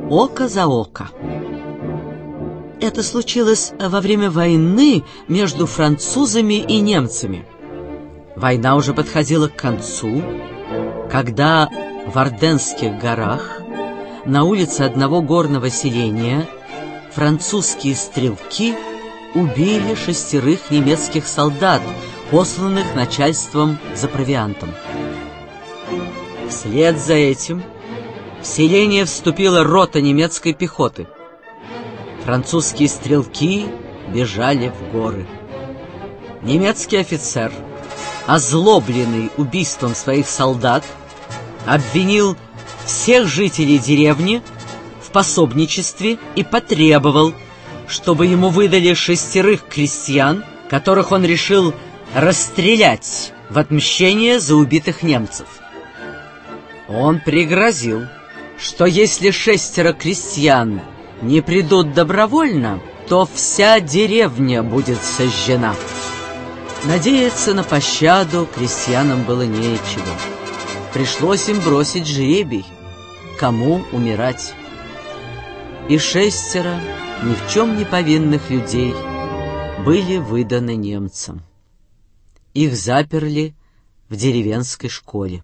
Око за око. Это случилось во время войны между французами и немцами. Война уже подходила к концу, когда в Арденских горах на улице одного горного селения французские стрелки убили 6 немецких солдат, посланных начальством за провиантом. Вслед за этим в селение вступила рота немецкой пехоты. Французские стрелки бежали в горы. Немецкий офицер, озлобленный убийством своих солдат, обвинил всех жителей деревни в пособничестве и потребовал, чтобы ему выдали 6 крестьян, которых он решил расстрелять в отмщение за убитых немцев. Он пригрозил, что если 6 крестьян не придут добровольно, то вся деревня будет сожжена. Надеяться на пощаду крестьянам было нечего. Пришлось им бросить жребий, кому умирать. И 6 ни в чем не повинных людей были выданы немцам. Их заперли в деревенской школе.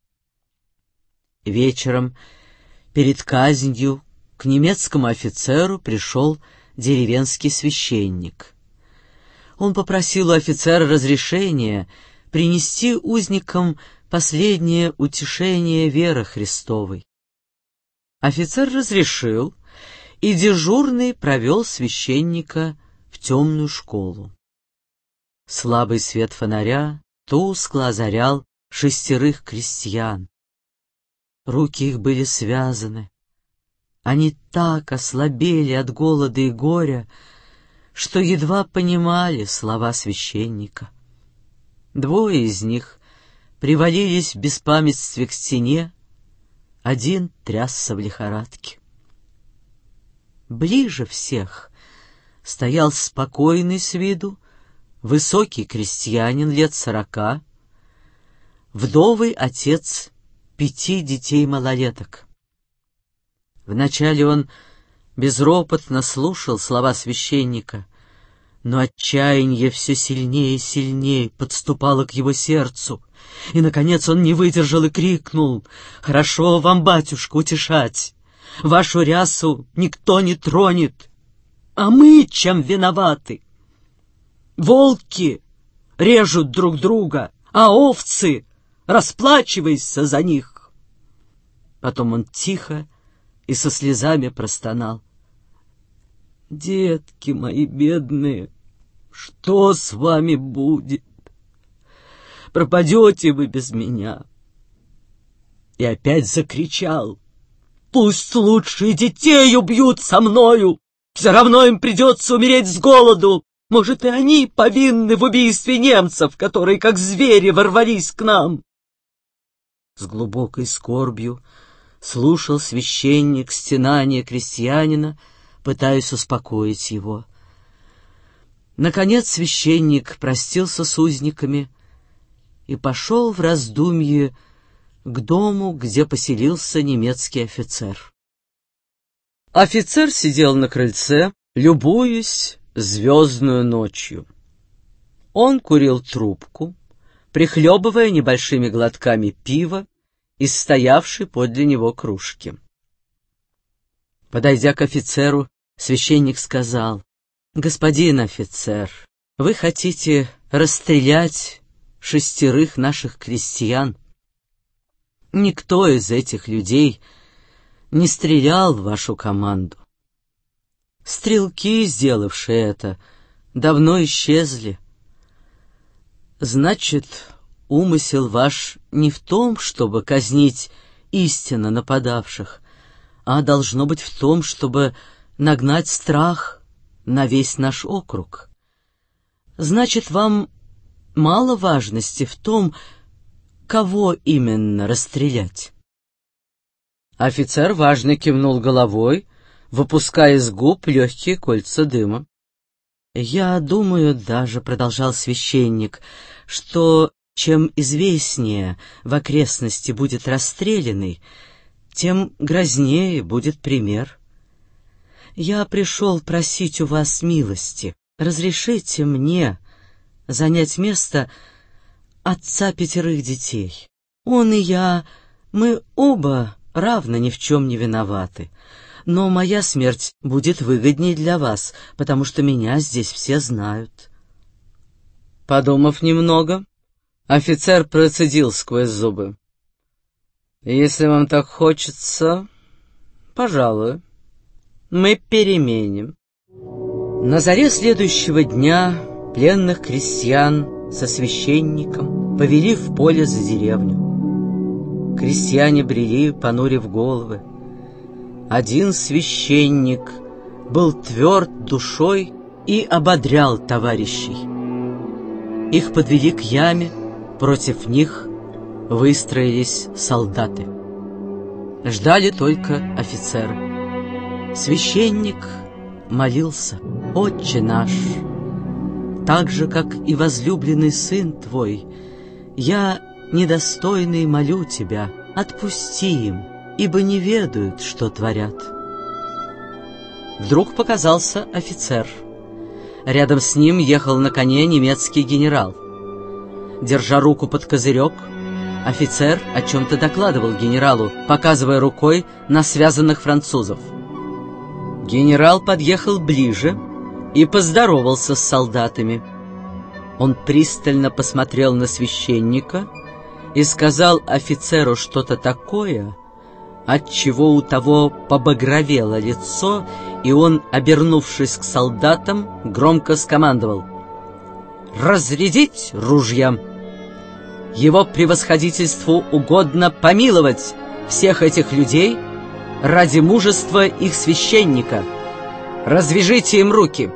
Вечером перед казнью к немецкому офицеру пришел деревенский священник. Он попросил у офицера разрешения принести узникам последнее утешение веры Христовой. Офицер разрешил, и дежурный провел священника в темную школу. Слабый свет фонаря тускло озарял 6 крестьян. Руки их были связаны. Они так ослабели от голода и горя, что едва понимали слова священника. 2 из них привалились в беспамятстве к стене, 1 трясся в лихорадке. Ближе всех стоял спокойный с виду высокий крестьянин лет 40, вдовый отец 5 детей-малолеток. Вначале он безропотно слушал слова священника, но отчаяние все сильнее и сильнее подступало к его сердцу, и, наконец, он не выдержал и крикнул: «Хорошо вам, батюшка, утешать! Вашу рясу никто не тронет, а мы чем виноваты? Волки режут друг друга, а овцы, расплачивайся за них!» Потом он тихо и со слезами простонал: «Детки мои бедные, что с вами будет? Пропадете вы без меня!» И опять закричал: «Пусть лучше детей убьют со мною! Все равно им придется умереть с голоду! Может, и они повинны в убийстве немцев, которые, как звери, ворвались к нам!» С глубокой скорбью слушал священник стенания крестьянина, пытаясь успокоить его. Наконец священник простился с узниками и пошел в раздумье к дому, где поселился немецкий офицер. Офицер сидел на крыльце, любуясь звездную ночью. Он курил трубку, прихлебывая небольшими глотками пива из стоявшей подле него кружки. Подойдя к офицеру, священник сказал: «Господин офицер, вы хотите расстрелять 6 наших крестьян? Никто из этих людей не стрелял в вашу команду. Стрелки, сделавшие это, давно исчезли. Значит, умысел ваш не в том, чтобы казнить истинно нападавших, а должно быть в том, чтобы нагнать страх на весь наш округ. Значит, вам мало важности в том, кого именно расстрелять». Офицер важно кивнул головой, выпуская из губ легкие кольца дыма. «Я думаю даже, — продолжал священник, — что чем известнее в окрестности будет расстрелянный, тем грознее будет пример. Я пришел просить у вас милости. Разрешите мне занять место отца 5 детей. Он и я, мы оба равно ни в чем не виноваты. Но моя смерть будет выгодней для вас, потому что меня здесь все знают». Подумав немного, офицер процедил сквозь зубы: «Если вам так хочется, пожалуй, мы переменим». На заре следующего дня пленных крестьян со священником повели в поле за деревню. Крестьяне брели, понурив головы. Один священник был тверд душой и ободрял товарищей. Их подвели к яме, против них выстроились солдаты. Ждали только офицеры. Священник молился: «Отче наш, так же, как и возлюбленный сын твой, я, недостойный, молю тебя, отпусти им, ибо не ведают, что творят». Вдруг показался офицер. Рядом с ним ехал на коне немецкий генерал. Держа руку под козырек, офицер о чем-то докладывал генералу, показывая рукой на связанных французов. Генерал подъехал ближе и поздоровался с солдатами. Он пристально посмотрел на священника и сказал офицеру что-то такое, отчего у того побагровело лицо, и он, обернувшись к солдатам, громко скомандовал: «Разрядить ружья! Его превосходительству угодно помиловать всех этих людей ради мужества их священника. Развяжите им руки!»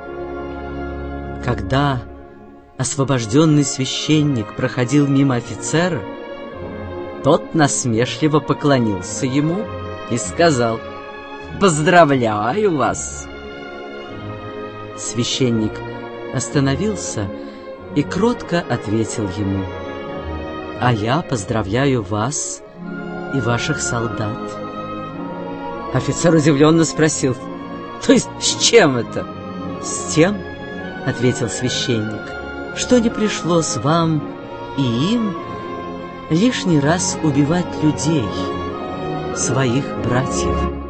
Когда освобожденный священник проходил мимо офицера, тот насмешливо поклонился ему и сказал: «Поздравляю вас!» Священник остановился и кротко ответил ему: «А я поздравляю вас и ваших солдат». Офицер удивленно спросил: «То есть с чем это?» «С тем, — ответил священник, — что не пришлось вам и им лишний раз убивать людей, своих братьев».